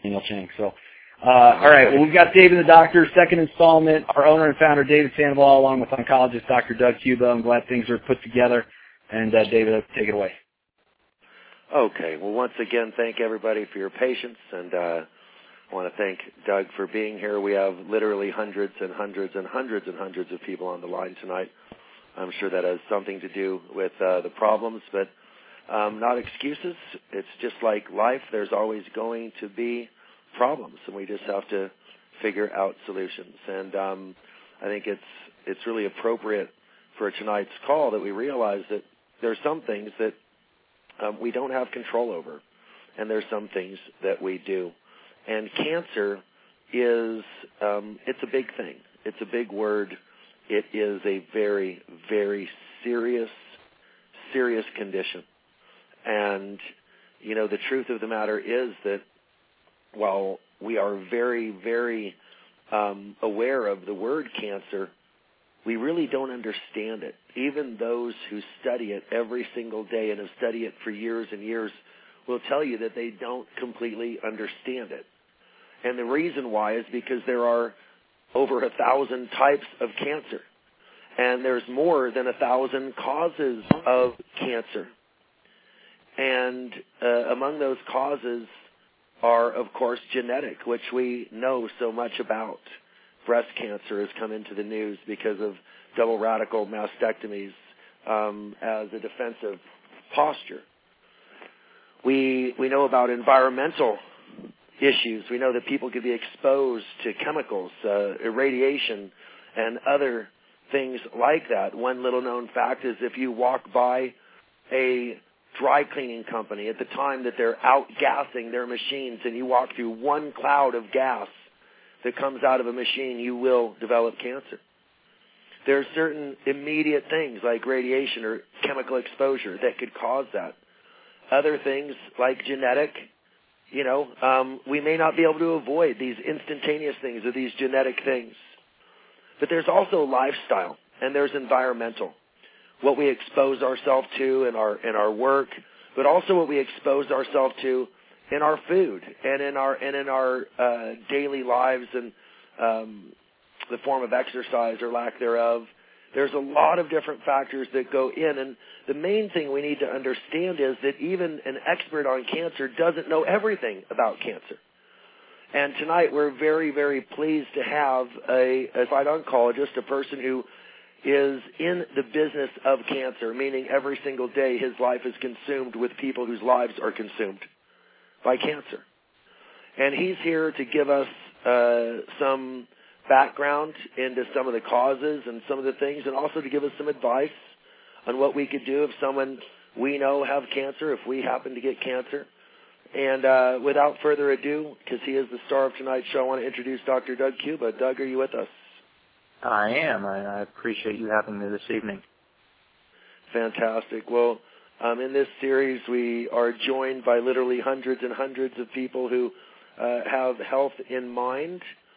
Daniel Chang. So, all right. Well, we've got Dave and the Doctor, second installment. Our owner and founder, David Sandoval, along with oncologist Dr. Doug Cuba. I'm glad things are put together. And David, take it away. Okay. Well, once again, thank everybody for your patience, and I want to thank Doug for being here. We have literally hundreds and hundreds and hundreds and hundreds of people on the line tonight. I'm sure that has something to do with the problems, but not excuses. It's just like life. There's always going to be problems, and we just have to figure out solutions. And I think it's really appropriate for tonight's call that we realize that there's some things that we don't have control over, and there's some things that we do. And cancer is, it's a big thing. It's a big word. It is a very, very serious condition. And, you know, the truth of the matter is that while we are very, very aware of the word cancer, we really don't understand it. Even those who study it every single day and have studied it for years and years will tell you that they don't completely understand it. And the reason why is because there are over 1,000 types of cancer, and there's more than 1,000 causes of cancer. And among those causes are, of course, genetic, which we know so much about. Breast cancer has come into the news because of double radical mastectomies as a defensive posture. We know about environmental issues. We know that people could be exposed to chemicals, irradiation, and other things like that. One little known fact is if you walk by a dry cleaning company at the time that they're outgassing their machines and you walk through one cloud of gas that comes out of a machine, you will develop cancer. There are certain immediate things like radiation or chemical exposure that could cause that. Other things like genetic, you know, we may not be able to avoid these instantaneous things or these genetic things. But there's also lifestyle and there's environmental. What we expose ourselves to in our work, but also what we expose ourselves to in our food and in our daily lives and the form of exercise or lack thereof. There's a lot of different factors that go in, and the main thing we need to understand is that even an expert on cancer doesn't know everything about cancer. And tonight we're very, very pleased to have a certified oncologist, a person who is in the business of cancer, meaning every single day his life is consumed with people whose lives are consumed by cancer. And he's here to give us some background into some of the causes and some of the things, and also to give us some advice on what we could do if someone we know have cancer, if we happen to get cancer. And without further ado, because he is the star of tonight's show, I want to introduce Dr. Doug Cuba. Doug, are you with us? I am. I appreciate you having me this evening. Fantastic. Well, in this series, we are joined by literally hundreds and hundreds of people who have health in mind.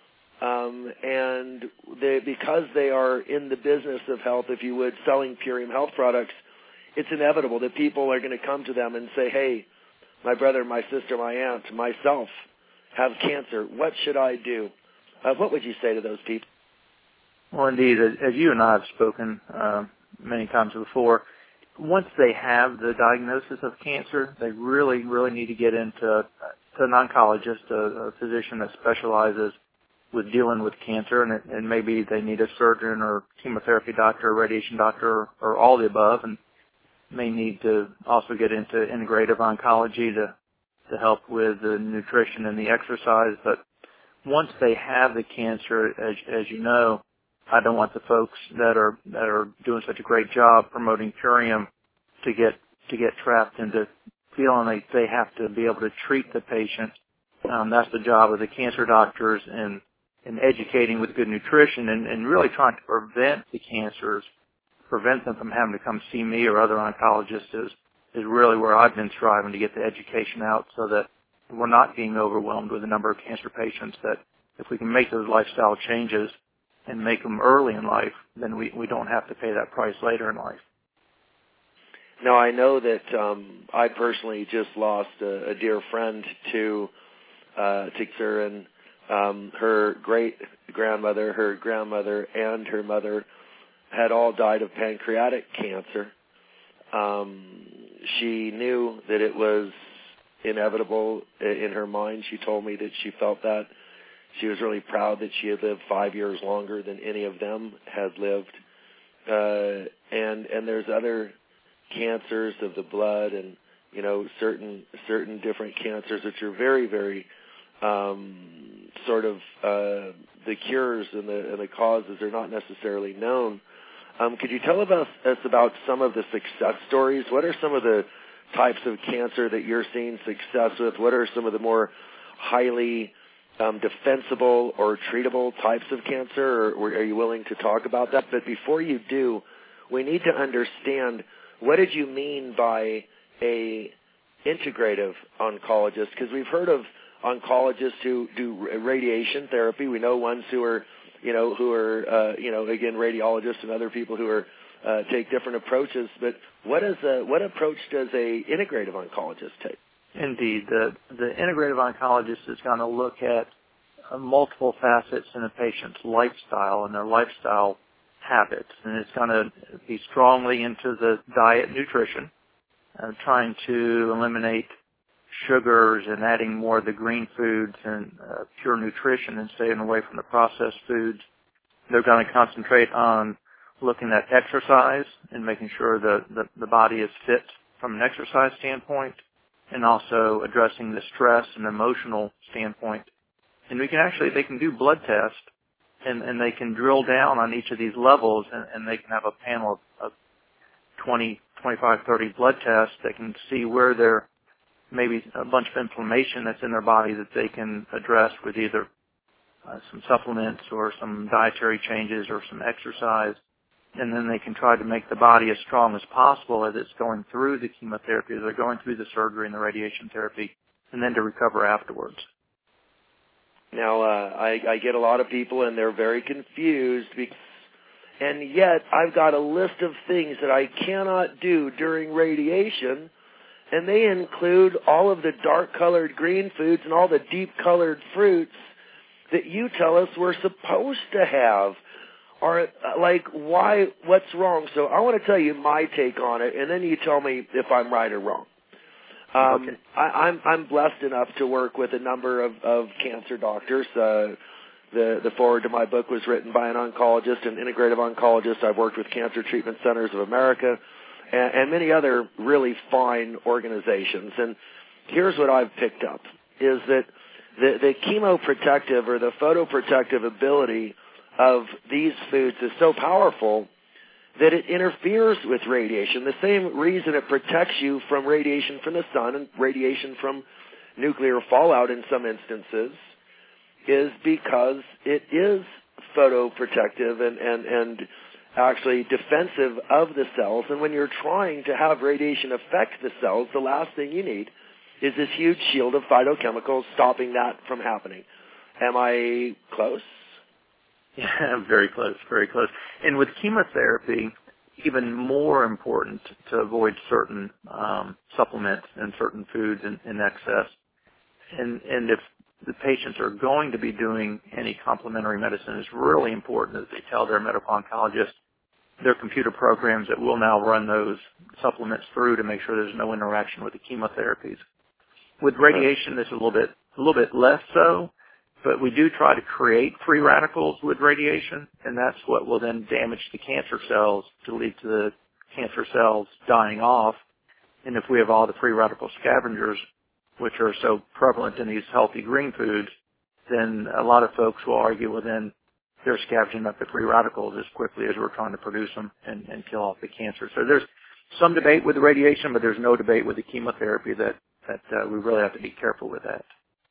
And because they are in the business of health, if you would, selling Purium Health products, it's inevitable that people are going to come to them and say, hey, my brother, my sister, my aunt, myself have cancer. What should I do? What would you say to those people? Well, indeed, as you and I have spoken many times before, once they have the diagnosis of cancer, they really, really need to get into an oncologist, a physician that specializes with dealing with cancer, and maybe they need a surgeon or chemotherapy doctor, or radiation doctor, or all the above, and may need to also get into integrative oncology to help with the nutrition and the exercise. But once they have the cancer, as you know, I don't want the folks that are doing such a great job promoting Purium to get trapped into feeling like they have to be able to treat the patient. That's the job of the cancer doctors, and educating with good nutrition and really trying to prevent the cancers, prevent them from having to come see me or other oncologists is really where I've been striving to get the education out, so that we're not being overwhelmed with the number of cancer patients, that if we can make those lifestyle changes and make them early in life, then we don't have to pay that price later in life. Now, I know that I personally just lost a dear friend to cancer, and her great-grandmother, her grandmother, and her mother had all died of pancreatic cancer. She knew that it was inevitable in her mind. She told me that she felt that. She was really proud that she had lived 5 years longer than any of them had lived. And there's other cancers of the blood, and certain different cancers which are very, very sort of the cures and the causes are not necessarily known. Could you tell us about some of the success stories? What are some of the types of cancer that you're seeing success with? What are some of the more highly defensible or treatable types of cancer, or are you willing to talk about that? But before you do, we need to understand, what did you mean by a integrative oncologist? Because we've heard of oncologists who do radiation therapy. We know ones who are again, radiologists and other people who are take different approaches. But what approach does a integrative oncologist take? Indeed, the integrative oncologist is going to look at multiple facets in a patient's lifestyle and their lifestyle habits, and it's going to be strongly into the diet, nutrition, trying to eliminate sugars and adding more of the green foods and pure nutrition and staying away from the processed foods. They're going to concentrate on looking at exercise and making sure the body is fit from an exercise standpoint, and also addressing the stress and emotional standpoint. And they can do blood tests, and they can drill down on each of these levels, and they can have a panel of 20, 25, 30 blood tests that can see where there may be a bunch of inflammation that's in their body that they can address with either some supplements or some dietary changes or some exercise. And then they can try to make the body as strong as possible as it's going through the chemotherapy, as they're going through the surgery and the radiation therapy, and then to recover afterwards. Now, I get a lot of people, and they're very confused, and yet I've got a list of things that I cannot do during radiation, and they include all of the dark-colored green foods and all the deep-colored fruits that you tell us we're supposed to have. Or, why? What's wrong? So I want to tell you my take on it, and then you tell me if I'm right or wrong. Okay. I'm blessed enough to work with a number of cancer doctors. The foreword to my book was written by an oncologist, an integrative oncologist. I've worked with Cancer Treatment Centers of America and many other really fine organizations. And here's what I've picked up, is that the chemoprotective or the photoprotective ability of these foods is so powerful that it interferes with radiation. The same reason it protects you from radiation from the sun and radiation from nuclear fallout in some instances is because it is photoprotective and actually defensive of the cells. And when you're trying to have radiation affect the cells, the last thing you need is this huge shield of phytochemicals stopping that from happening. Am I close? Yeah, very close, very close. And with chemotherapy, even more important to avoid certain supplements and certain foods in excess. And if the patients are going to be doing any complementary medicine, it's really important that they tell their medical oncologist their computer programs that will now run those supplements through to make sure there's no interaction with the chemotherapies. With radiation, this is a little bit less so. But we do try to create free radicals with radiation, and that's what will then damage the cancer cells to lead to the cancer cells dying off. And if we have all the free radical scavengers, which are so prevalent in these healthy green foods, then a lot of folks will argue, well, then they're scavenging up the free radicals as quickly as we're trying to produce them and kill off the cancer. So there's some debate with the radiation, but there's no debate with the chemotherapy that we really have to be careful with that.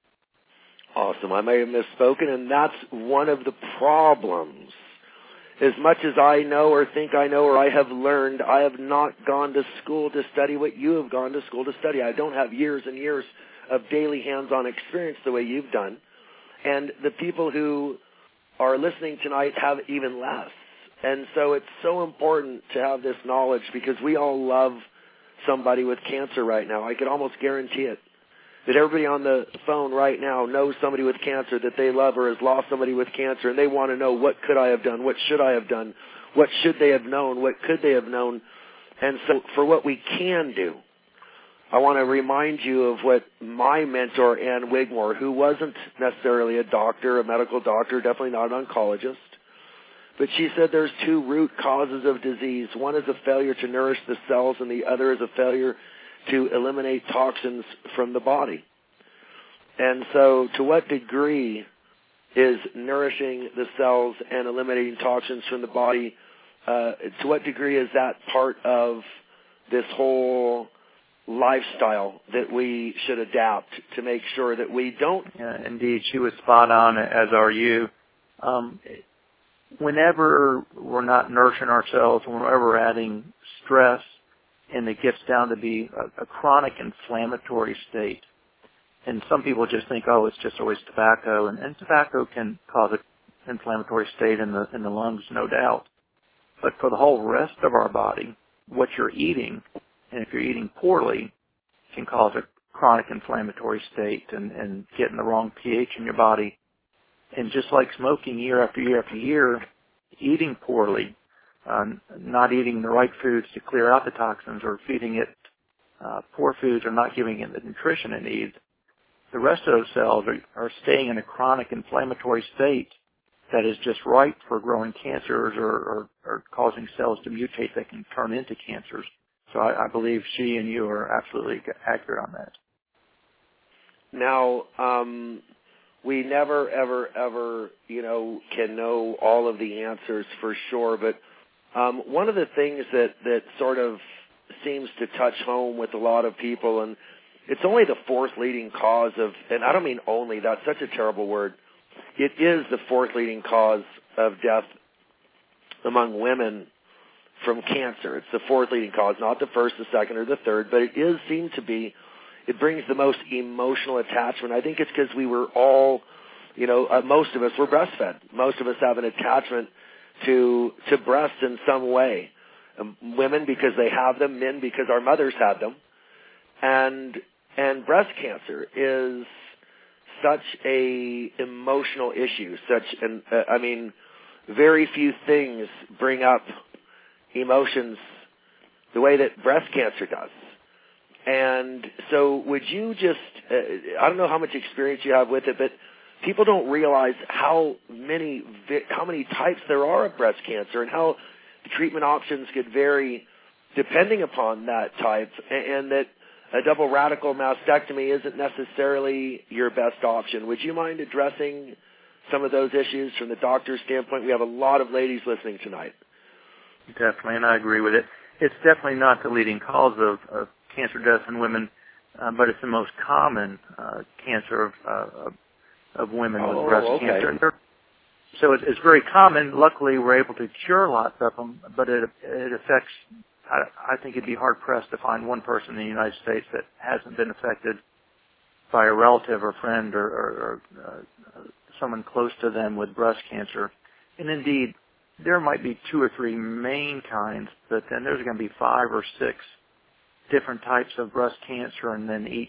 Awesome. I may have misspoken, and that's one of the problems. As much as I know or think I know or I have learned, I have not gone to school to study what you have gone to school to study. I don't have years and years of daily hands-on experience the way you've done. And the people who are listening tonight have even less. And so it's so important to have this knowledge because we all love somebody with cancer right now. I could almost guarantee it. that everybody on the phone right now knows somebody with cancer that they love or has lost somebody with cancer, and they want to know, what could I have done? What should I have done? What should they have known? What could they have known? And so for what we can do, I want to remind you of what my mentor, Ann Wigmore, who wasn't necessarily a doctor, a medical doctor, definitely not an oncologist, but she said there's two root causes of disease. One is a failure to nourish the cells, and the other is a failure to eliminate toxins from the body. And so to what degree is nourishing the cells and eliminating toxins from the body, to what degree is that part of this whole lifestyle that we should adapt to make sure that we don't? Yeah, indeed. She was spot on, as are you. Whenever we're not nourishing ourselves, whenever we're adding stress, and it gets down to be a chronic inflammatory state. And some people just think, oh, it's just always tobacco, and tobacco can cause an inflammatory state in the lungs, no doubt. But for the whole rest of our body, what you're eating, and if you're eating poorly, can cause a chronic inflammatory state and getting the wrong pH in your body. And just like smoking year after year after year, eating poorly, not eating the right foods to clear out the toxins, or feeding it poor foods, or not giving it the nutrition it needs, the rest of those cells are staying in a chronic inflammatory state that is just ripe for growing cancers or causing cells to mutate that can turn into cancers. So I believe she and you are absolutely accurate on that. Now, we never, ever, can know all of the answers for sure, but one of the things that sort of seems to touch home with a lot of people, and it's only the fourth leading cause of, and I don't mean only, that's such a terrible word. It is the fourth leading cause of death among women from cancer. It's the fourth leading cause, not the first, the second, or the third, but it seems to be, it brings the most emotional attachment. I think it's because we were all, most of us were breastfed. Most of us have an attachment to breasts in some way. Women because they have them, men because our mothers had them. And breast cancer is such a emotional issue. Very few things bring up emotions the way that breast cancer does. And so would you just, I don't know how much experience you have with it, but people don't realize how many types there are of breast cancer, and how the treatment options could vary depending upon that type, and that a double radical mastectomy isn't necessarily your best option. Would you mind addressing some of those issues from the doctor's standpoint? We have a lot of ladies listening tonight. Definitely, and I agree with it. It's definitely not the leading cause of cancer deaths in women, but it's the most common cancer of women with breast cancer. So it's very common. Luckily, we're able to cure lots of them, but it affects, I think it'd be hard-pressed to find one person in the United States that hasn't been affected by a relative or friend or someone close to them with breast cancer. And indeed, there might be 2 or 3 main kinds, but then there's going to be 5 or 6 different types of breast cancer, and then each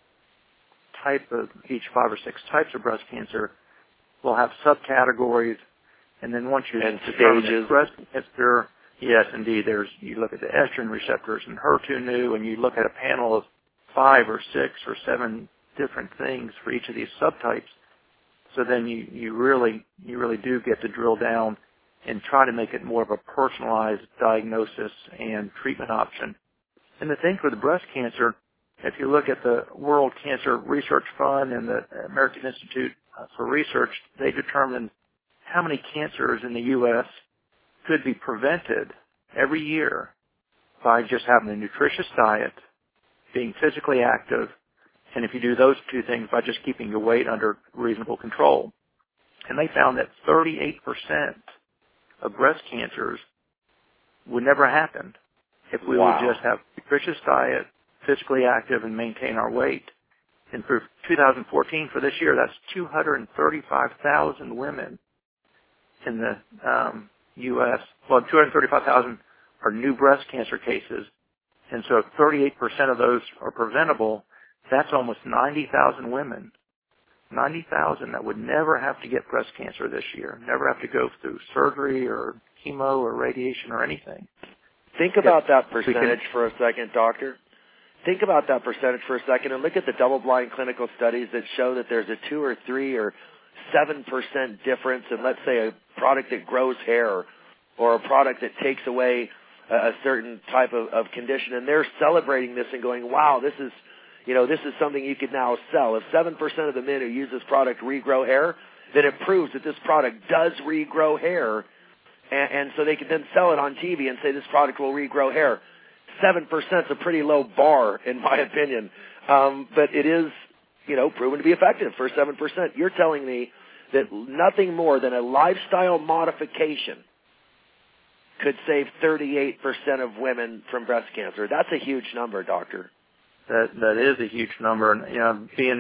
5 or 6 types of breast cancer will have subcategories, and then once you determine breast cancer, yes, indeed, you look at the estrogen receptors and HER2/neu, and you look at a panel of 5 or 6 or 7 different things for each of these subtypes. So then you really do get to drill down and try to make it more of a personalized diagnosis and treatment option. And the thing for the breast cancer, if you look at the World Cancer Research Fund and the American Institute for Research, they determined how many cancers in the U.S. could be prevented every year by just having a nutritious diet, being physically active, and if you do those 2 things, by just keeping your weight under reasonable control. And they found that 38% of breast cancers would never happen if we would just have a nutritious diet, physically active, and maintain our weight. And for 2014, for this year, that's 235,000 women in the U.S. Well, 235,000 are new breast cancer cases. And so if 38% of those are preventable, That's almost 90,000 women. 90,000 that would never have to get breast cancer this year, never have to go through surgery or chemo or radiation or anything. Think about that percentage for a second, doctor. Think about that percentage for a second and look at the double-blind clinical studies that show that there's a 2 or 3 or 7% difference in, let's say, a product that grows hair or a product that takes away a certain type of condition, and they're celebrating this and going, wow, this is something you could now sell. If 7% of the men who use this product regrow hair, then it proves that this product does regrow hair, and so they can then sell it on TV and say this product will regrow hair. 7% is a pretty low bar, in my opinion, but it is, proven to be effective for 7%. You're telling me that nothing more than a lifestyle modification could save 38% of women from breast cancer. That's a huge number, doctor. That is a huge number, and being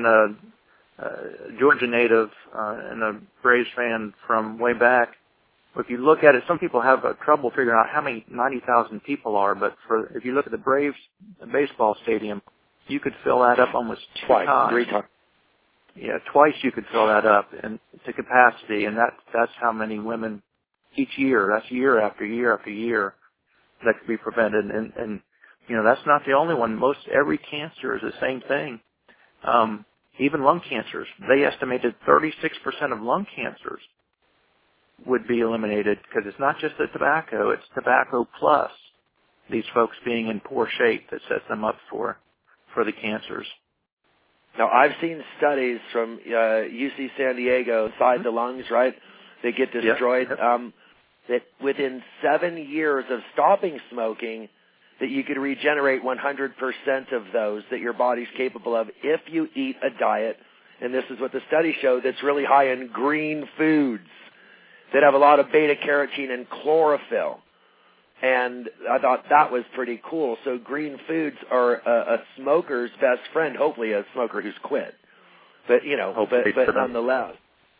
a Georgia native and a Braves fan from way back, if you look at it, some people have trouble figuring out how many 90,000 people are. But if you look at the Braves baseball stadium, you could fill that up almost twice, 3 times. Yeah, twice you could fill that up and to capacity, and that's how many women each year. That's year after year after year that could be prevented, and that's not the only one. Most every cancer is the same thing. Even lung cancers. They estimated 36% of lung cancers would be eliminated because it's not just the tobacco, it's tobacco plus these folks being in poor shape that sets them up for the cancers. Now, I've seen studies from UC San Diego inside the lungs, right? They get destroyed. Yep. That within 7 years of stopping smoking, that you could regenerate 100% of those that your body's capable of if you eat a diet, and this is what the study showed, that's really high in green foods that have a lot of beta-carotene and chlorophyll. And I thought that was pretty cool. So green foods are a smoker's best friend, hopefully a smoker who's quit. But, but nonetheless.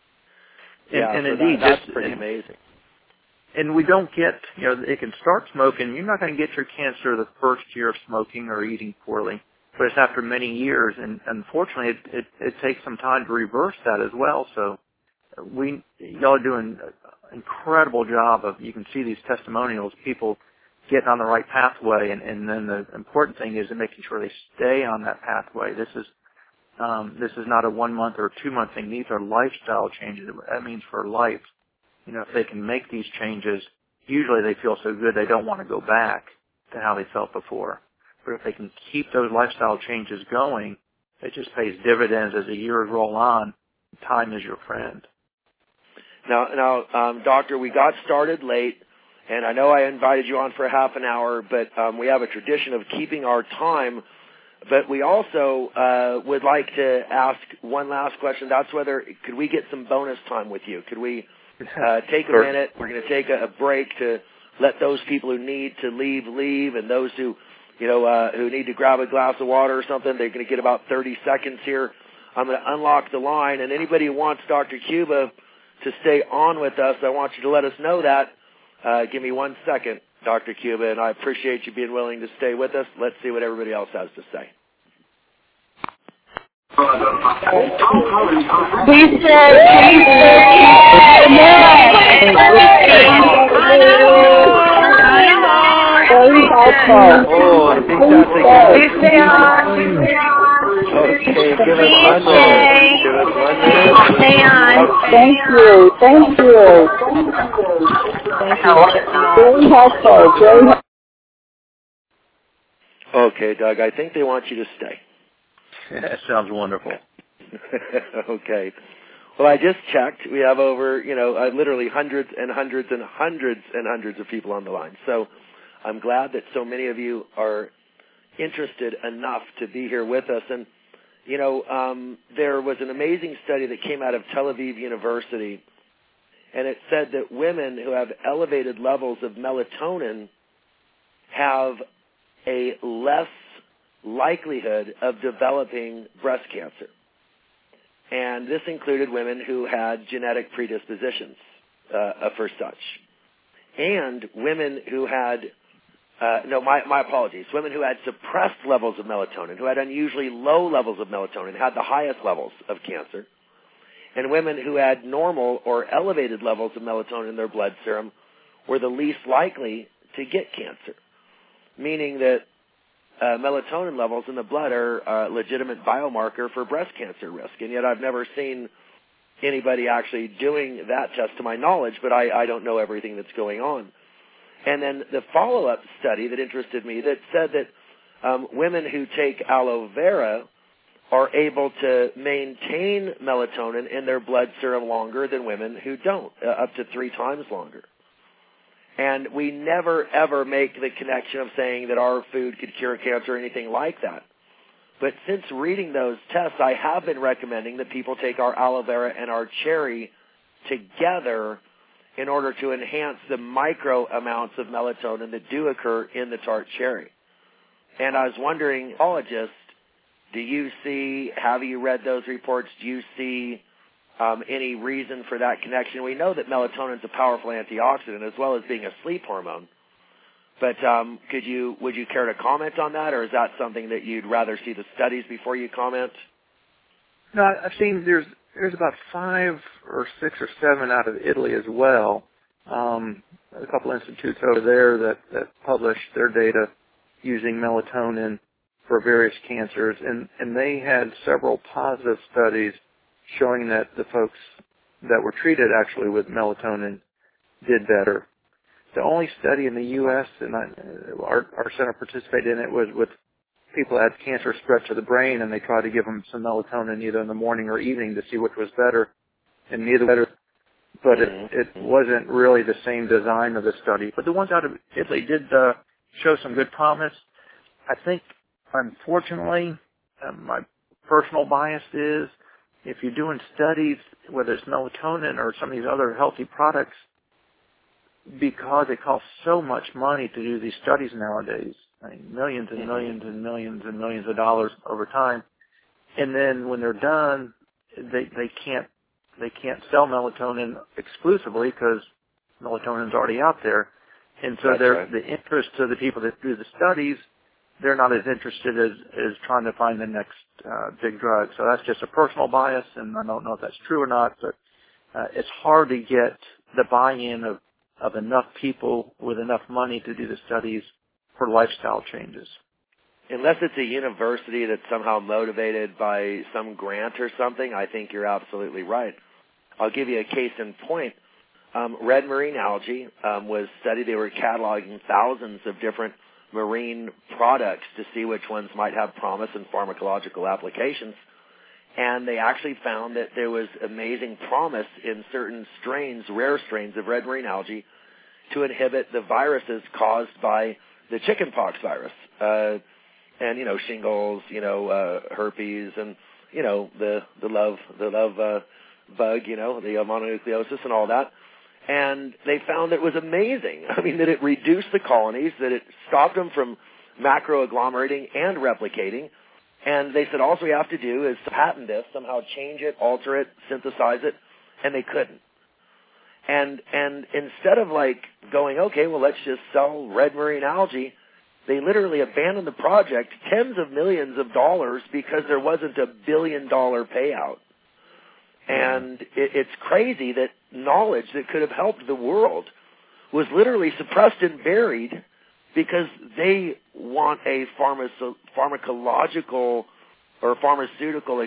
And indeed, that's pretty amazing. And we don't get, it can start smoking. You're not going to get your cancer the first year of smoking or eating poorly, but it's after many years. And unfortunately, it takes some time to reverse that as well. So y'all are doing an incredible job of, you can see these testimonials, people getting on the right pathway. And then the important thing is making sure they stay on that pathway. This is not a 1 month or 2 month thing. These are lifestyle changes. That means for life. If they can make these changes, usually they feel so good they don't want to go back to how they felt before. But if they can keep those lifestyle changes going, it just pays dividends as the years roll on. Time is your friend. Now, Doctor, we got started late, and I know I invited you on for a half an hour, but we have a tradition of keeping our time. But we also would like to ask one last question. That's whether, could we get some bonus time with you? Could we take a minute? We're going to take a break to let those people who need to leave, and those who need to grab a glass of water or something, they're going to get about 30 seconds here. I'm going to unlock the line, and anybody who wants Dr. Cuba to stay on with us, I want you to let us know that. Give me 1 second, Dr. Cuba, and I appreciate you being willing to stay with us. Let's see what everybody else has to say. Oh, I think that's a good. Okay, give us 1 minute. Give us 1 minute. Stay on. Okay. Thank you. Very helpful. Very helpful. Okay, Doug, I think they want you to stay. That sounds wonderful. Okay. Well, I just checked. We have over, literally hundreds and hundreds and hundreds and hundreds of people on the line. So I'm glad that so many of you are interested enough to be here with us. And, there was an amazing study that came out of Tel Aviv University, and it said that women who have elevated levels of melatonin have a less likelihood of developing breast cancer. And this included women who had genetic predispositions for such. And women who had my apologies. Women who had suppressed levels of melatonin, who had unusually low levels of melatonin, had the highest levels of cancer. And women who had normal or elevated levels of melatonin in their blood serum were the least likely to get cancer, meaning that melatonin levels in the blood are a legitimate biomarker for breast cancer risk. And yet I've never seen anybody actually doing that test to my knowledge, but I don't know everything that's going on. And then the follow-up study that interested me that said that women who take aloe vera are able to maintain melatonin in their blood serum longer than women who don't, up to 3 times longer. And we never, ever make the connection of saying that our food could cure cancer or anything like that. But since reading those tests, I have been recommending that people take our aloe vera and our cherry together in order to enhance the micro amounts of melatonin that do occur in the tart cherry. And I was wondering, do you see, have you read those reports? Do you see any reason for that connection? We know that melatonin is a powerful antioxidant as well as being a sleep hormone. But would you care to comment on that, or is that something that you'd rather see the studies before you comment? No, I've seen there's about 5 or 6 or 7 out of Italy as well. A couple institutes over there that published their data using melatonin for various cancers, and they had several positive studies showing that the folks that were treated actually with melatonin did better. The only study in the U.S., and our center participated in it, was with people that had cancer spread to the brain, and they tried to give them some melatonin either in the morning or evening to see which was better, and neither better. But it wasn't really the same design of the study. But the ones out of Italy did show some good promise. I think, unfortunately, my personal bias is if you're doing studies, whether it's melatonin or some of these other healthy products, because it costs so much money to do these studies nowadays, I mean, millions and millions and millions and millions of dollars over time, and then when they're done, they can't sell melatonin exclusively because melatonin's already out there, and so the interest to the people that do the studies, they're not as interested as trying to find the next big drug. So that's just a personal bias, and I don't know if that's true or not, but it's hard to get the buy-in of enough people with enough money to do the studies for lifestyle changes. Unless it's a university that's somehow motivated by some grant or something, I think you're absolutely right. I'll give you a case in point. Red marine algae was studied. They were cataloging thousands of different marine products to see which ones might have promise in pharmacological applications. And they actually found that there was amazing promise in certain strains, rare strains of red marine algae, to inhibit the viruses caused by the chickenpox virus, and shingles, herpes, and the love bug, the mononucleosis and all that. And they found it was amazing. I mean, that it reduced the colonies, that it stopped them from macroagglomerating and replicating. And they said, all we have to do is patent this, somehow change it, alter it, synthesize it, and they couldn't. And instead of going, okay, well, let's just sell red marine algae, they literally abandoned the project, tens of millions of dollars, because there wasn't a $1 billion payout. And it's crazy that knowledge that could have helped the world was literally suppressed and buried because they want a pharmacological or pharmaceutical,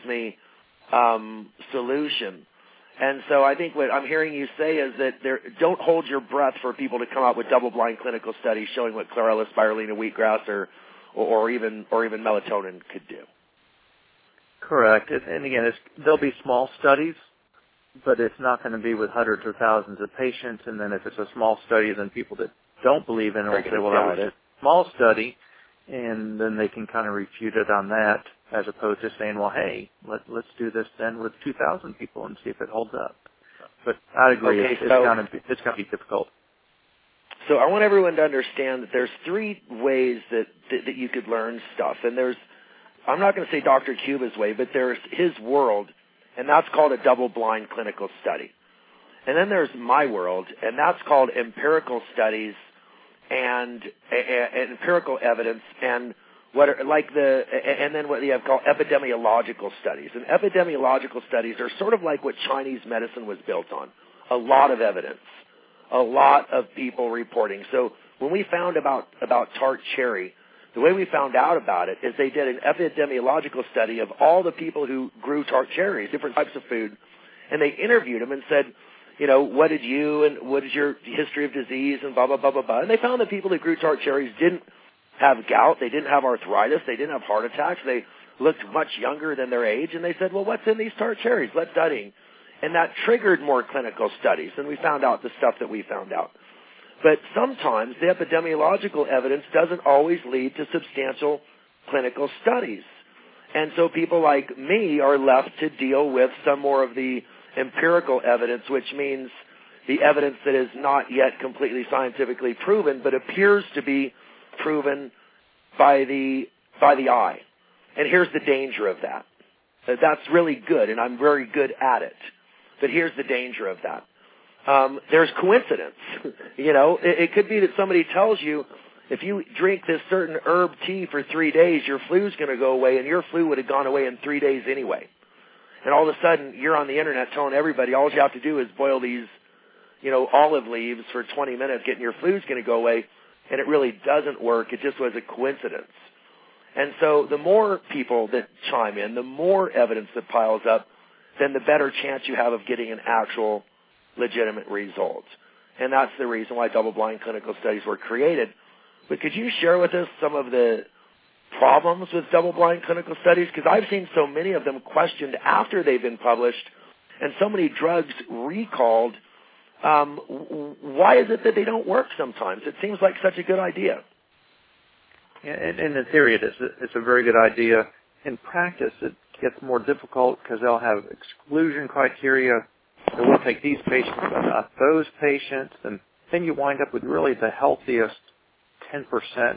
solution. And so I think what I'm hearing you say is that don't hold your breath for people to come out with double-blind clinical studies showing what chlorella, spirulina, wheatgrass, or even melatonin could do. Correct. And again, there'll be small studies, but it's not going to be with hundreds or thousands of patients. And then if it's a small study, then people that don't believe in it will say, well, that was a small study, and then they can kind of refute it on that, as opposed to saying, well, hey, let's do this then with 2,000 people and see if it holds up. But I agree, it's going to be difficult. So I want everyone to understand that there's 3 ways that you could learn stuff, and I'm not going to say Dr. Cuba's way, but there's his world, and that's called a double-blind clinical study. And then there's my world, and that's called empirical studies and empirical evidence, and then what you have called epidemiological studies. And epidemiological studies are sort of like what Chinese medicine was built on. A lot of evidence, a lot of people reporting. So when we found about tart cherry, the way we found out about it is they did an epidemiological study of all the people who grew tart cherries, different types of food, and they interviewed them and said, what did you and what is your history of disease and blah, blah, blah, blah, blah. And they found that people who grew tart cherries didn't have gout, they didn't have arthritis, they didn't have heart attacks, they looked much younger than their age, and they said, well, what's in these tart cherries? Let's study. And that triggered more clinical studies, and we found out the stuff that we found out. But sometimes the epidemiological evidence doesn't always lead to substantial clinical studies. And so people like me are left to deal with some more of the empirical evidence, which means the evidence that is not yet completely scientifically proven, but appears to be proven by the eye. And here's the danger of that. That's really good, and I'm very good at it. But here's the danger of that. There's coincidence. It could be that somebody tells you, if you drink this certain herb tea for 3 days, your flu's going to go away, and your flu would have gone away in 3 days anyway. And all of a sudden, you're on the internet telling everybody all you have to do is boil these, olive leaves for 20 minutes, getting your flu's going to go away, and it really doesn't work. It just was a coincidence. And so the more people that chime in, the more evidence that piles up, then the better chance you have of getting an actual legitimate result. And that's the reason why double-blind clinical studies were created. But could you share with us some of the problems with double-blind clinical studies? Because I've seen so many of them questioned after they've been published, and so many drugs recalled. Why is it that they don't work sometimes? It seems like such a good idea. Yeah, in theory, it's a very good idea. In practice, it gets more difficult because they'll have exclusion criteria. They will take these patients but not those patients, and then you wind up with really the healthiest 10%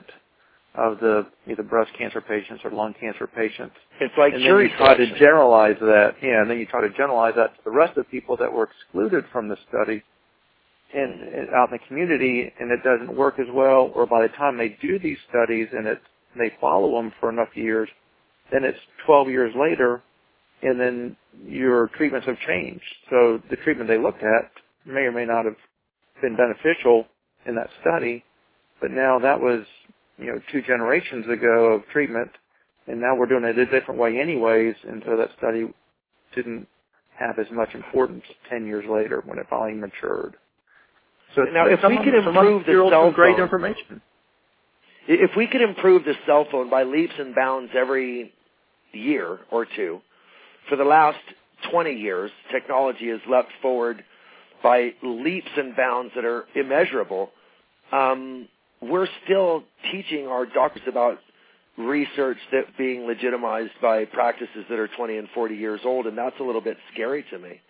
of the either breast cancer patients or lung cancer patients. It's like jury selection. And then you try to generalize that. Yeah, and then you try to generalize that to the rest of the people that were excluded from the study and out in the community, and it doesn't work as well. Or by the time they do these studies and they follow them for enough years, then it's 12 years later, and then your treatments have changed. So the treatment they looked at may or may not have been beneficial in that study, but now that was 2 generations ago of treatment, and now we're doing it a different way anyways, and so that study didn't have as much importance 10 years later when it finally matured. So now, if we could improve the cell phone, great information. If we could improve the cell phone by leaps and bounds every year or two, for the last 20 years, technology has leapt forward by leaps and bounds that are immeasurable. We're still teaching our doctors about research that's being legitimized by practices that are 20 and 40 years old, and that's a little bit scary to me.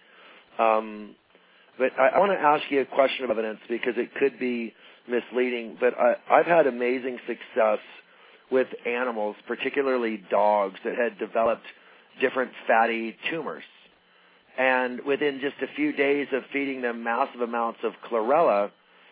But I want to ask you a question of evidence because it could be misleading, but I've had amazing success with animals, particularly dogs, that had developed different fatty tumors. And within just a few days of feeding them massive amounts of chlorella,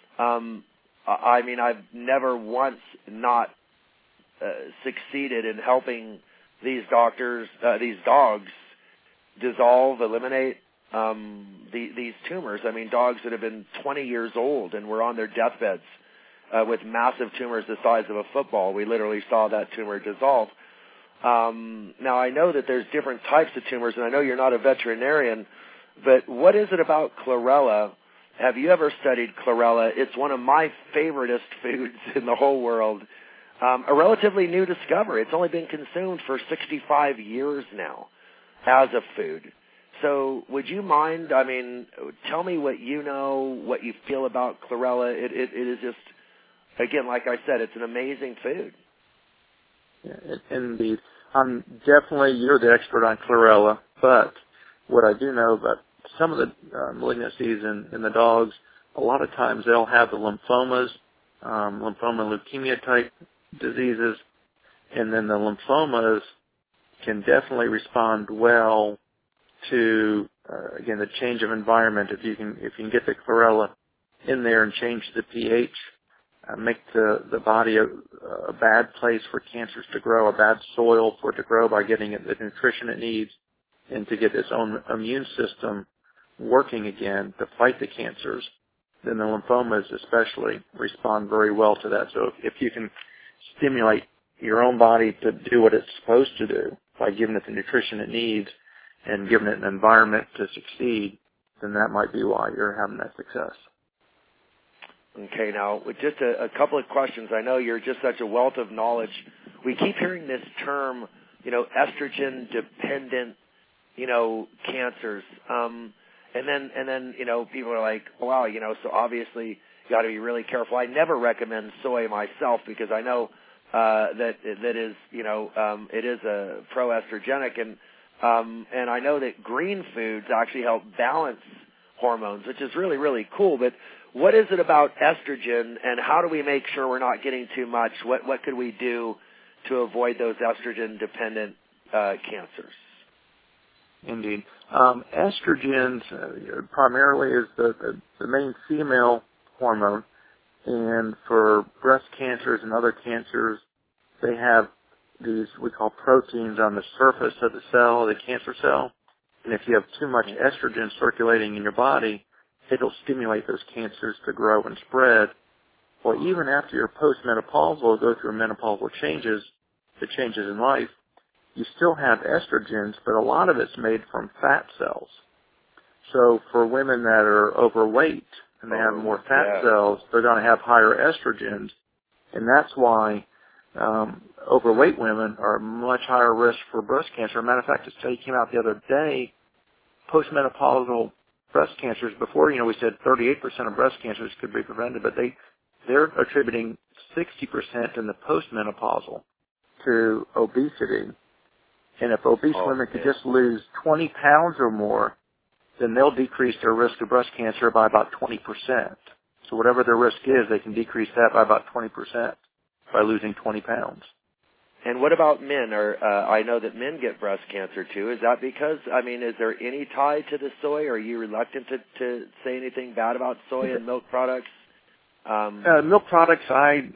I've never once not succeeded in helping these dogs dissolve, eliminate these tumors. I mean, dogs that have been 20 years old and were on their deathbeds with massive tumors the size of a football. We literally saw that tumor dissolve. Now, I know that there's different types of tumors, and I know you're not a veterinarian, but what is it about chlorella? Have you ever studied chlorella? It's one of my favoriteest foods in the whole world. A relatively new discovery. It's only been consumed for 65 years now as a food. So would you mind, tell me what you know, what you feel about chlorella. It is just, again, like I said, it's an amazing food. Yeah, indeed. You're the expert on chlorella, but what I do know about some of the malignancies in the dogs, a lot of times they'll have the lymphomas, lymphoma leukemia type diseases, and then the lymphomas can definitely respond well to again the change of environment. If you can get the chlorella in there and change the pH, make the body a bad place for cancers to grow, a bad soil for it to grow by getting it the nutrition it needs, and to get its own immune system working again to fight the cancers, then the lymphomas especially respond very well to that. So if you can stimulate your own body to do what it's supposed to do by giving it the nutrition it needs and giving it an environment to succeed, then that might be why you're having that success. Okay, now, with just a couple of questions. I know you're just such a wealth of knowledge. We keep hearing this term, estrogen-dependent, cancers. And then, people are like, wow, so obviously you got to be really careful. I never recommend soy myself because I know that is, it is a pro-estrogenic, and I know that green foods actually help balance hormones, which is really, really cool. But what is it about estrogen, and how do we make sure we're not getting too much? What could we do to avoid those estrogen-dependent cancers? Indeed. Estrogens primarily is the main female hormone, and for breast cancers and other cancers, they have these we call proteins on the surface of the cell, the cancer cell, and if you have too much estrogen circulating in your body, it'll stimulate those cancers to grow and spread. Well, even after you're postmenopausal, go through menopausal changes, the changes in life, you still have estrogens, but a lot of it's made from fat cells. So for women that are overweight and they have more fat cells, they're going to have higher estrogens, and that's why overweight women are much higher risk for breast cancer. As a matter of fact, a study came out the other day, postmenopausal breast cancers. Before, we said 38% of breast cancers could be prevented, but they're attributing 60% in the postmenopausal to obesity. And if obese women could just lose 20 pounds or more, then they'll decrease their risk of breast cancer by about 20%. So whatever their risk is, they can decrease that by about 20% by losing 20 pounds. And what about men? I know that men get breast cancer too. Is that because, is there any tie to the soy? Are you reluctant to say anything bad about soy and milk products? Milk products, I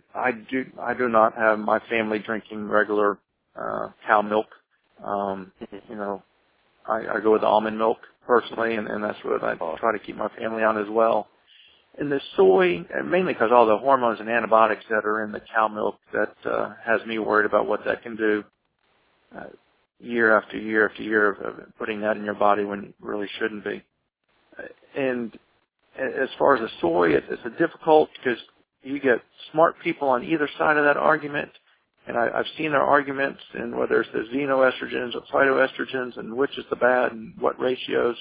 do not have my family drinking regular cow milk. I go with almond milk personally, and that's what I try to keep my family on as well. And the soy, mainly because all the hormones and antibiotics that are in the cow milk, that has me worried about what that can do year after year after year of putting that in your body when it really shouldn't be. And as far as the soy, it's a difficult because you get smart people on either side of that argument. And I've seen their arguments, and whether it's the xenoestrogens or phytoestrogens and which is the bad and what ratios.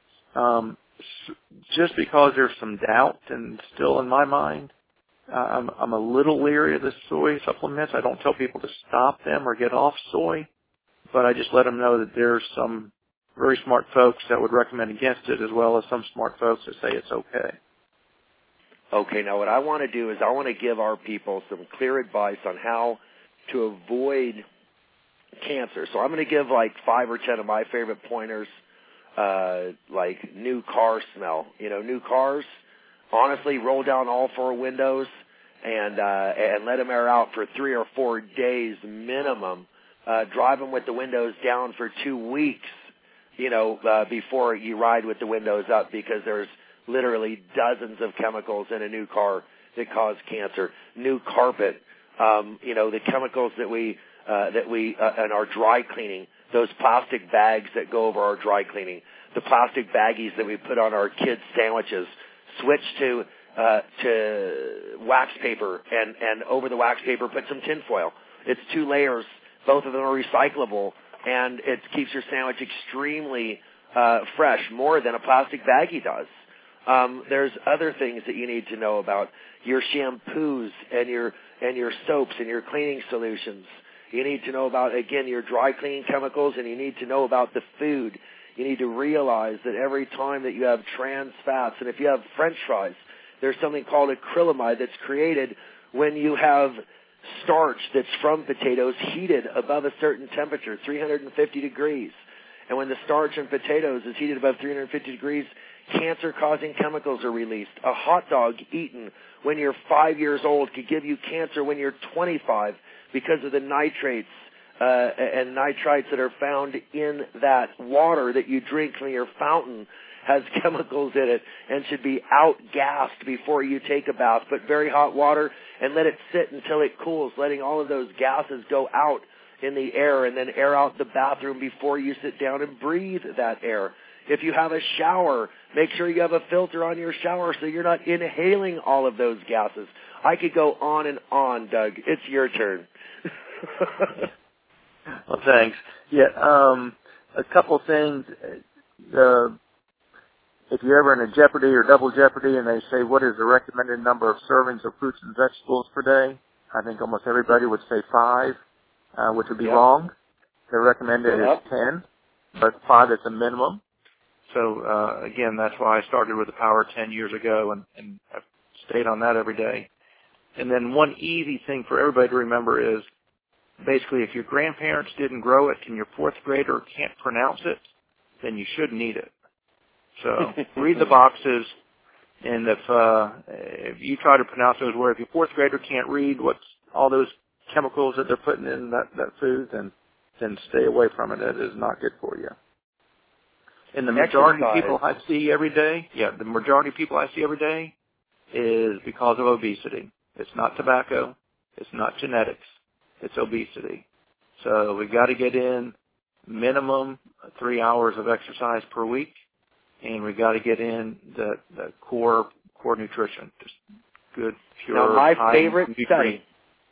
Just because there's some doubt and still in my mind, I'm a little leery of the soy supplements. I don't tell people to stop them or get off soy, but I just let them know that there's some very smart folks that would recommend against it, as well as some smart folks that say it's okay. Okay, now what I want to do is I want to give our people some clear advice on how to avoid cancer. So I'm going to give like 5 or 10 of my favorite pointers, like new car smell. New cars, honestly, roll down all 4 windows and let them air out for 3 or 4 days minimum. Drive them with the windows down for 2 weeks, before you ride with the windows up, because there's literally dozens of chemicals in a new car that cause cancer. New carpet, the chemicals that we in our dry cleaning, those plastic bags that go over our dry cleaning, the plastic baggies that we put on our kids' sandwiches, switch to wax paper, and over the wax paper put some tinfoil. It's 2 layers. Both of them are recyclable, and it keeps your sandwich extremely fresh, more than a plastic baggie does. There's other things that you need to know about your shampoos and your soaps and your cleaning solutions. You need to know about, again, your dry cleaning chemicals, and you need to know about the food. You need to realize that every time that you have trans fats, and if you have French fries, there's something called acrylamide that's created when you have starch that's from potatoes heated above a certain temperature, 350 degrees. And when the starch in potatoes is heated above 350 degrees, cancer-causing chemicals are released. A hot dog eaten when you're 5 years old could give you cancer when you're 25 because of the nitrates and nitrites that are found in that water that you drink from your fountain. Has chemicals in it and should be outgassed before you take a bath. Put very hot water and let it sit until it cools, letting all of those gases go out in the air, and then air out the bathroom before you sit down and breathe that air. If you have a shower, make sure you have a filter on your shower so you're not inhaling all of those gases. I could go on and on, Doug. It's your turn. Well, thanks. Yeah, a couple things. If you're ever in a Jeopardy or Double Jeopardy and they say, what is the recommended number of servings of fruits and vegetables per day? I think almost everybody would say 5, which would be wrong. The recommended is 10, but 5 is a minimum. So, again, that's why I started with the Power 10 years ago, and I've stayed on that every day. And then one easy thing for everybody to remember is, basically, if your grandparents didn't grow it and your 4th grader can't pronounce it, then you shouldn't eat it. So read the boxes, and if you try to pronounce those words, if your 4th grader can't read what's all those chemicals that they're putting in that food, then stay away from it. It is not good for you. And the majority of people I see every day, the majority of people I see every day is because of obesity. It's not tobacco. It's not genetics. It's obesity. So we've got to get in minimum 3 hours of exercise per week. And we got to get in the core nutrition, just good, pure. Now, my favorite study,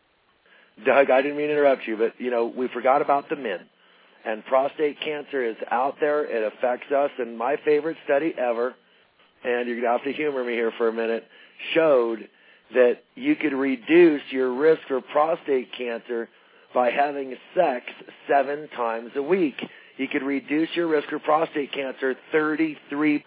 Doug, I didn't mean to interrupt you, but, we forgot about the men. And prostate cancer is out there. It affects us. And my favorite study ever, and you're going to have to humor me here for a minute, showed that you could reduce your risk for prostate cancer by having sex 7 times a week. You could reduce your risk for prostate cancer 33%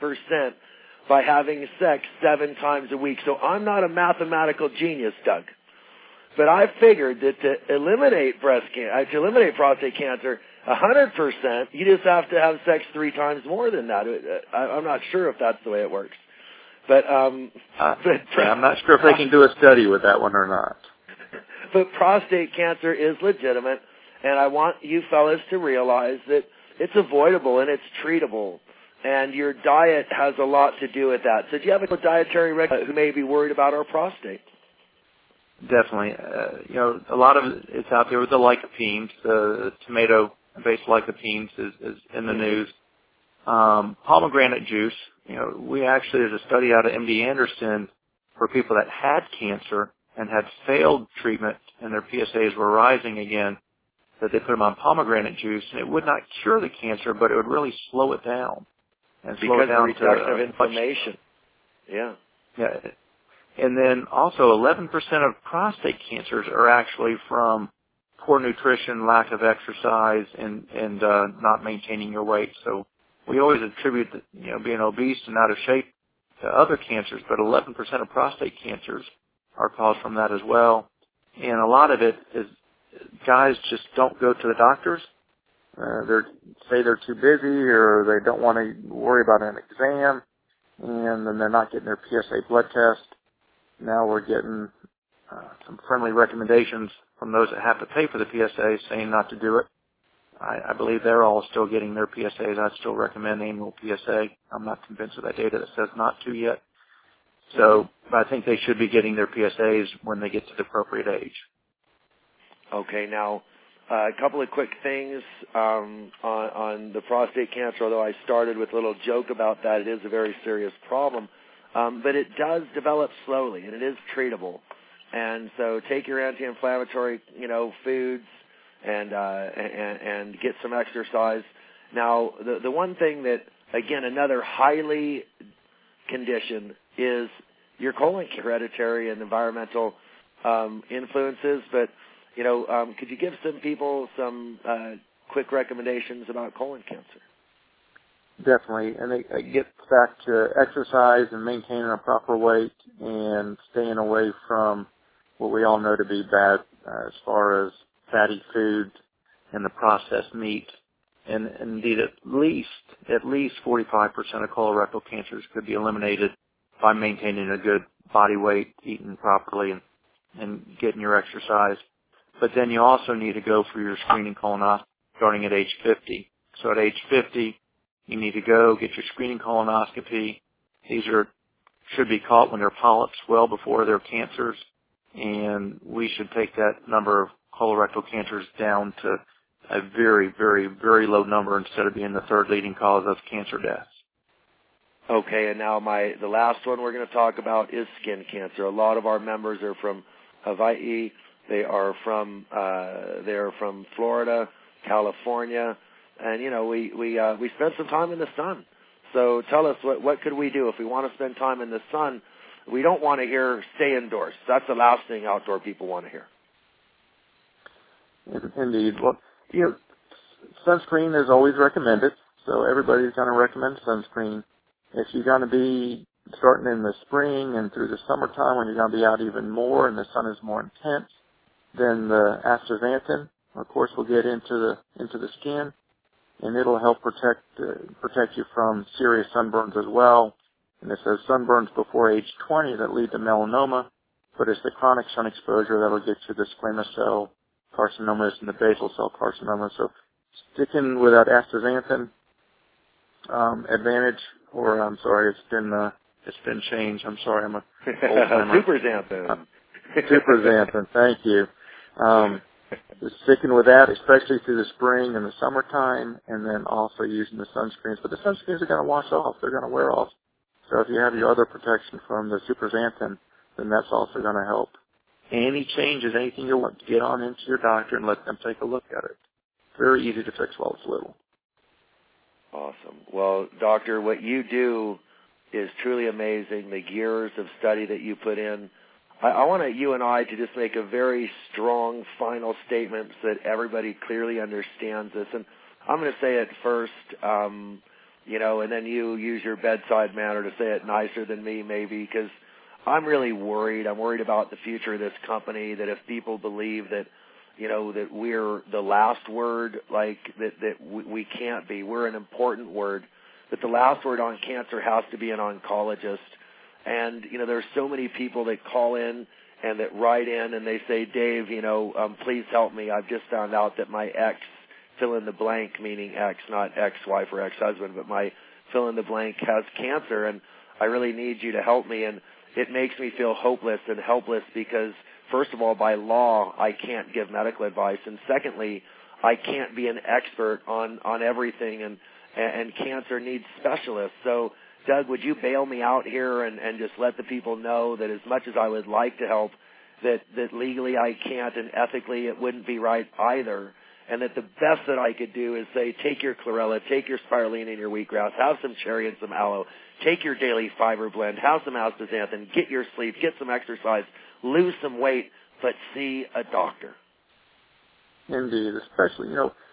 by having sex 7 times a week. So I'm not a mathematical genius, Doug, but I figured that to eliminate prostate cancer 100%, you just have to have sex 3 times more than that. I'm not sure if that's the way it works, but I'm not sure if they can do a study with that one or not. But prostate cancer is legitimate, and I want you fellas to realize that it's avoidable and it's treatable, and your diet has a lot to do with that. So do you have a dietary regular who may be worried about our prostate? Definitely. A lot of it's out there with the lycopenes. The tomato-based lycopenes is in the news. Pomegranate juice. We actually, there's a study out of MD Anderson for people that had cancer and had failed treatment and their PSAs were rising again, that they put them on pomegranate juice, and it would not cure the cancer, but it would really slow it down. And slow it down because of reduction of inflammation. Yeah. And then also 11% of prostate cancers are actually from poor nutrition, lack of exercise, and not maintaining your weight. So we always attribute being obese and out of shape to other cancers, but 11% of prostate cancers are caused from that as well. And a lot of it is guys just don't go to the doctors. They say they're too busy, or they don't want to worry about an exam, and then they're not getting their PSA blood test. Now we're getting some friendly recommendations from those that have to pay for the PSA saying not to do it. I believe they're all still getting their PSAs. I'd still recommend annual PSA. I'm not convinced of that data that says not to yet. So I think they should be getting their PSAs when they get to the appropriate age. Okay, now a couple of quick things on the prostate cancer, although I started with a little joke about that. It is a very serious problem, but it does develop slowly, and it is treatable. And so take your anti-inflammatory, foods and get some exercise. Now, the one thing that, again, another highly condition is your colon cancer, hereditary and environmental influences. But, could you give some people some quick recommendations about colon cancer? Definitely. And it gets back to exercise and maintaining a proper weight and staying away from what we all know to be bad as far as fatty foods and the processed meat And indeed, at least 45% of colorectal cancers could be eliminated by maintaining a good body weight, eating properly, and getting your exercise. But then you also need to go for your screening colonoscopy starting at age 50. So at age 50, you need to go get your screening colonoscopy. These should be caught when they're polyps well before they're cancers, and we should take that number of colorectal cancers down to a very, very, very low number instead of being the third leading cause of cancer deaths. Okay, and now the last one we're going to talk about is skin cancer. A lot of our members are from Hawaii. They are from Florida, California, and we spend some time in the sun. So tell us, what could we do if we want to spend time in the sun? We don't want to hear stay indoors. That's the last thing outdoor people want to hear. Indeed. Well, sunscreen is always recommended, so everybody's going to recommend sunscreen. If you're going to be starting in the spring and through the summertime when you're going to be out even more and the sun is more intense, then the astaxanthin, of course, will get into the skin, and it'll help protect you from serious sunburns as well. And it says sunburns before age 20 that lead to melanoma, but it's the chronic sun exposure that'll get you the squamous cell carcinomas and the basal cell carcinoma. So sticking with that astaxanthin advantage, or I'm sorry, it's been changed. I'm sorry, I'm a old timer. Superxanthin. Superxanthin, thank you. Sticking with that, especially through the spring and the summertime, and then also using the sunscreens. But the sunscreens are going to wash off. They're going to wear off. So if you have your other protection from the superxanthin, then that's also going to help. Any changes, anything you want, get on into your doctor and let them take a look at it. Very easy to fix while it's little. Awesome. Well, doctor, what you do is truly amazing. The years of study that you put in. I want you and I to just make a very strong final statement so that everybody clearly understands this. And I'm going to say it first, and then you use your bedside manner to say it nicer than me maybe, because I'm really worried. I'm worried about the future of this company, that if people believe that, that we're the last word, like that we can't be. We're an important word. That the last word on cancer has to be an oncologist. And, there's so many people that call in and that write in and they say, Dave, please help me. I've just found out that my ex, fill in the blank, meaning ex, not ex-wife or ex-husband, but my fill in the blank has cancer, and I really need you to help me. And it makes me feel hopeless and helpless because, first of all, by law, I can't give medical advice. And secondly, I can't be an expert on everything, and cancer needs specialists. So, Doug, would you bail me out here and just let the people know that as much as I would like to help, that legally I can't and ethically it wouldn't be right either, and that the best that I could do is say, take your chlorella, take your spirulina and your wheatgrass, have some cherry and some aloe, take your daily fiber blend, have some astaxanthin, get your sleep, get some exercise, lose some weight, but see a doctor. Indeed, especially,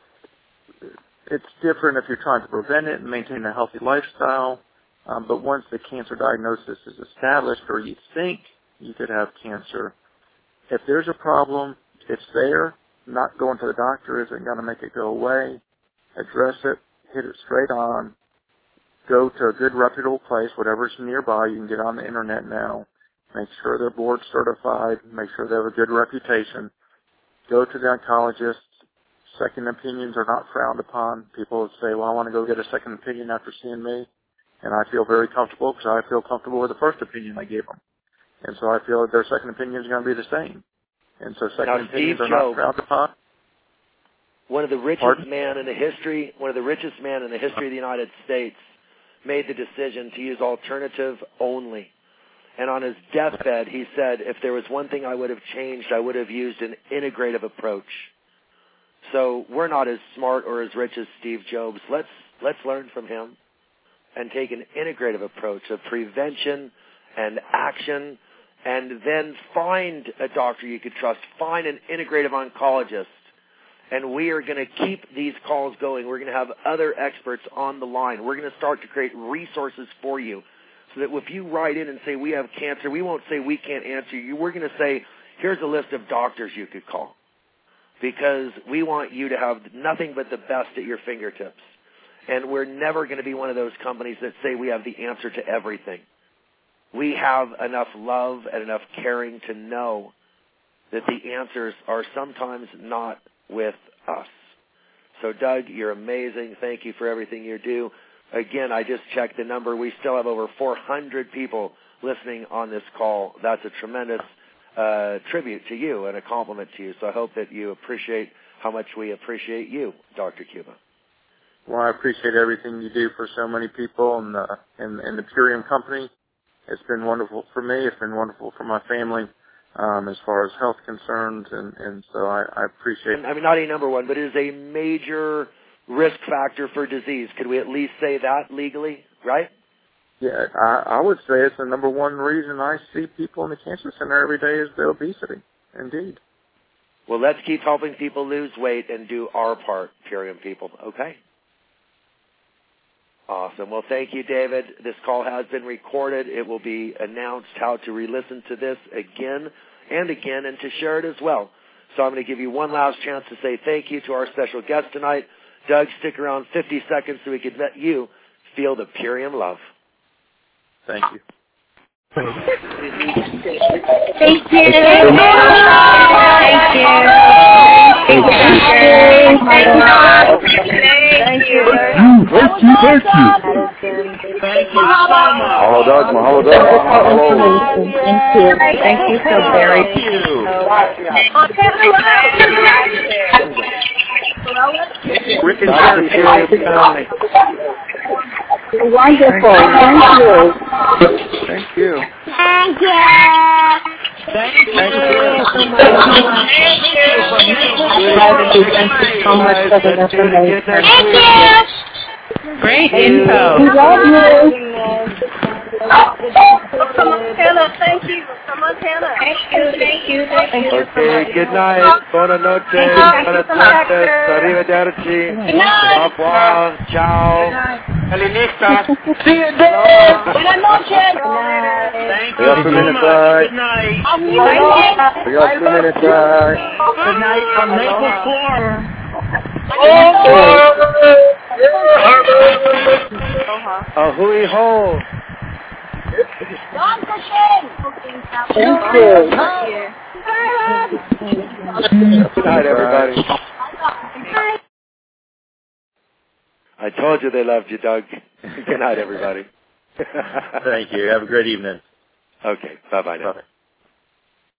it's different if you're trying to prevent it and maintain a healthy lifestyle. But once the cancer diagnosis is established, or you think you could have cancer, if there's a problem, it's there. Not going to the doctor isn't going to make it go away. Address it, hit it straight on. Go to a good reputable place, whatever's nearby. You can get on the internet now. Make sure they're board certified. Make sure they have a good reputation. Go to the oncologist. Second opinions are not frowned upon. People say, well, I want to go get a second opinion after seeing me. And I feel very comfortable because I feel comfortable with the first opinion I gave them. And so I feel that their second opinion is going to be the same. And so second opinions are not frowned upon. One of the richest men in the history of the United States made the decision to use alternative only. And on his deathbed, he said, if there was one thing I would have changed, I would have used an integrative approach. So we're not as smart or as rich as Steve Jobs. Let's learn from him and take an integrative approach of prevention and action, and then find a doctor you could trust. Find an integrative oncologist. And we are going to keep these calls going. We're going to have other experts on the line. We're going to start to create resources for you so that if you write in and say we have cancer, we won't say we can't answer you. We're going to say, here's a list of doctors you could call. because we want you to have nothing but the best at your fingertips. And we're never going to be one of those companies that say we have the answer to everything. We have enough love and enough caring to know that the answers are sometimes not with us. So, Doug, you're amazing. Thank you for everything you do. Again, I just checked the number. We still have over 400 people listening on this call. That's a tremendous tribute to you and a compliment to you. So I hope that you appreciate how much we appreciate you, Dr. Cuba. Well, I appreciate everything you do for so many people and the Purium Company. It's been wonderful for me. It's been wonderful for my family as far as health concerns, and so I appreciate it. I mean, not a number one, but it is a major risk factor for disease. Could we at least say that legally, right? Yeah, I would say it's the number one reason I see people in the cancer center every day is the obesity. Indeed. Well, let's keep helping people lose weight and do our part, Purium people, okay? Awesome. Well, thank you, David. This call has been recorded. It will be announced how to re-listen to this again and again and to share it as well. So I'm going to give you one last chance to say thank you to our special guest tonight. Doug, stick around 50 seconds so we can let you feel the Purium love. Thank you. Thank you. Thank you. Thank you. Thank you. Mahalo, Doug. Mahalo, Doug. Mahalo. Thank you. Thank you so very much. Rick and Jerry, family. Wonderful. Thank you. Thank you. Thank you. Thank you so much for the information. Thank you. Great info. We love you. From Montana, thank you. From Montana. Thank you. Okay, good night. Buona notte. Buona notte. Arrivederci. Good night. Au revoir. Ciao. Calinista. See you, Dave. Buenas noches. Thank you so much. Good night. We got 2 minutes. Good night from Maple Floor. Hui ho. Thank you. Good night, everybody. I told you they loved you, Doug. Good night, everybody. Thank you. Have a great evening. Okay. Bye-bye now. Bye.